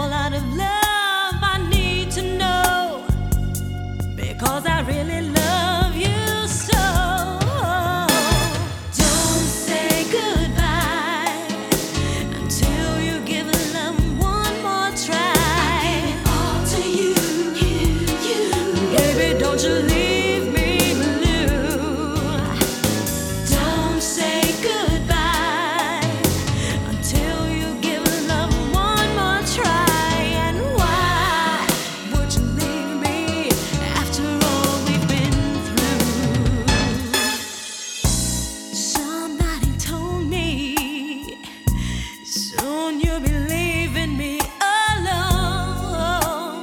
fall out of love, I need to know, because I really love you so. Don't say goodbye until you give love one more try. I give it all to you. Baby, don't you leave me blue. Don't say goodbye until you give love one more try. And why would you leave me after all we've been through? Somebody told me soon you'll be leaving me alone,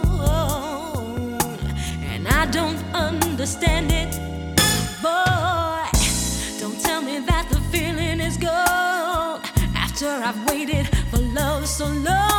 and I don't understand it. Boy, don't tell me that the feeling is gone after I've waited for love so long.